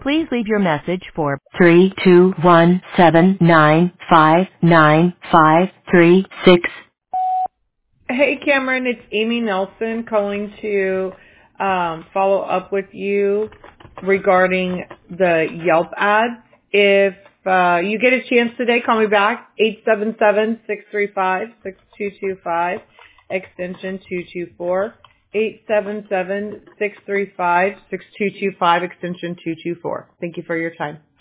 Please leave your message for 32179595336. Hey, Cameron, it's Amy Nelson calling to follow up with you regarding the Yelp ads. If you get a chance today, call me back, 877-635-6225, extension 224, 877-635-6225, extension 224. Thank you for your time.